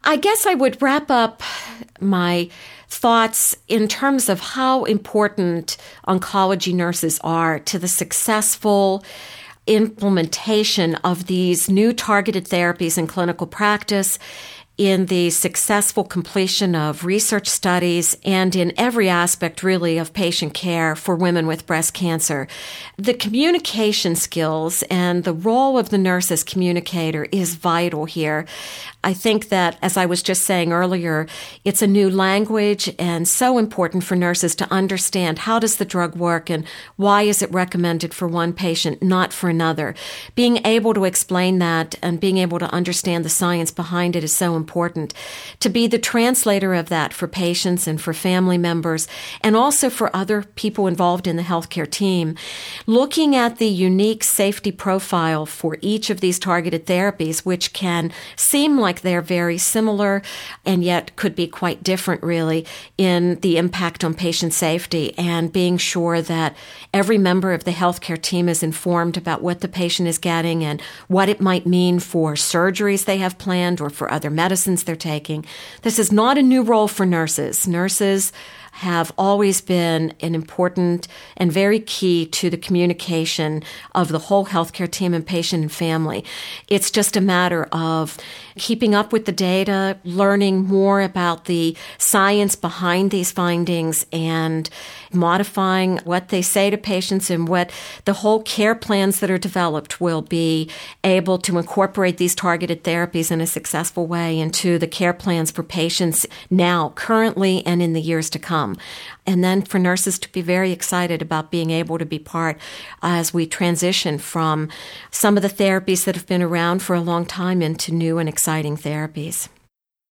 I guess I would wrap up my thoughts in terms of how important oncology nurses are to the successful implementation of these new targeted therapies in clinical practice, in the successful completion of research studies, and in every aspect, really, of patient care for women with breast cancer. The communication skills and the role of the nurse as communicator is vital here. I think that, as I was just saying earlier, it's a new language and so important for nurses to understand how does the drug work and why is it recommended for one patient, not for another. Being able to explain that and being able to understand the science behind it is so important. To be the translator of that for patients and for family members and also for other people involved in the healthcare team. Looking at the unique safety profile for each of these targeted therapies, which can seem like they're very similar and yet could be quite different, really, in the impact on patient safety, and being sure that every member of the healthcare team is informed about what the patient is getting and what it might mean for surgeries they have planned or for other medicines they're taking. This is not a new role for nurses. Nurses have always been an important and very key to the communication of the whole healthcare team and patient and family. It's just a matter of keeping up with the data, learning more about the science behind these findings, and modifying what they say to patients, and what the whole care plans that are developed will be able to incorporate these targeted therapies in a successful way into the care plans for patients now, currently, and in the years to come. And then for nurses to be very excited about being able to be part as we transition from some of the therapies that have been around for a long time into new and exciting therapies.